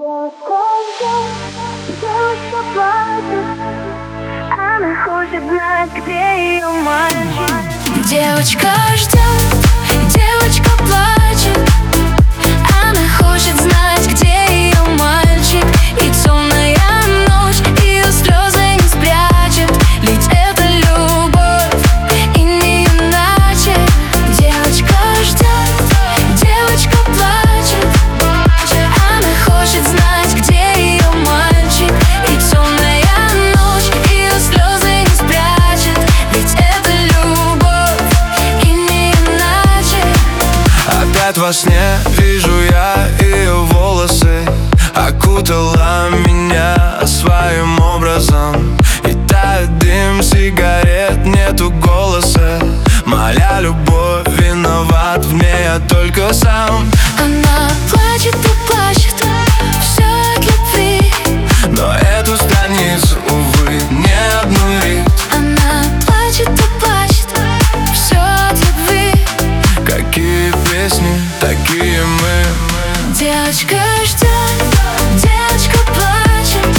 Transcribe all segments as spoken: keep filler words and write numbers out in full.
Девочка плачет, она хочет знать, где ее мальчик. Девочка ждет, девочка плачет, она хочет знать, где ее мальчик. И темная ночь ее слезы не спрячет, ведь это любовь и не иначе. Девочка ждет, девочка плачет, она хочет знать, где ее мальчик. И темная ночь ее слезы не спрячет, ведь это любовь и не иначе. Опять во сне вижу я ее волосы, окутала меня своим образом. И тает дым сигарет, нету голоса. Моя любовь, виноват в ней я только сам. Она плачет и плачет, все от любви, но эту страницу, увы, не обнулить. она плачет и плачет, все от любви. Какие песни, такие мы. Девочка ждет, девочка плачет,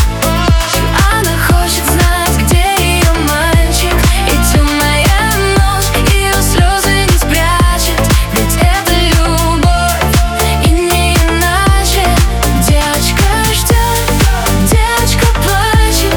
она хочет знать, где ее мальчик. И темная ночь ее слезы не спрячет, ведь это любовь и не иначе. Девочка ждет, девочка плачет,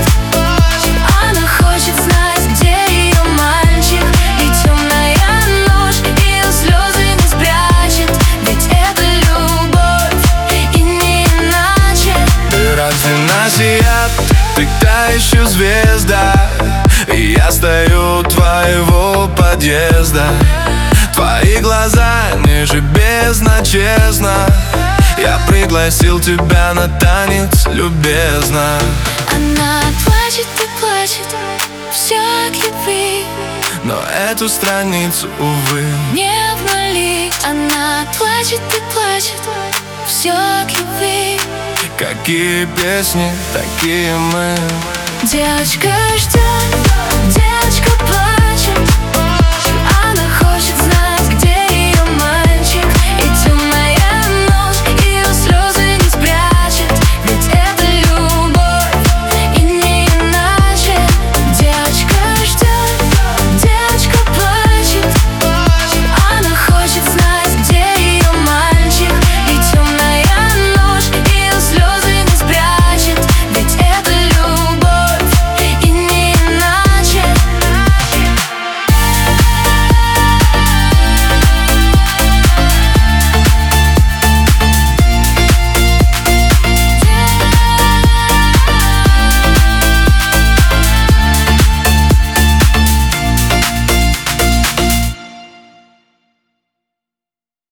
она хочет знать, где ее мальчик. И темная ночь ее слезы не спрячет, ведь это любовь и не иначе. Ты рождена сият, ты та еще звезда, и я стою у твоего подъезда. Твои глаза ниже бездна, честно. Я пригласил тебя на танец, любезно. Она плачет и плачет, все от любви, Но эту страницу, увы, не обнулить. Она плачет и плачет, все от любви. какие песни, такие мы. Девочка ждет, девочка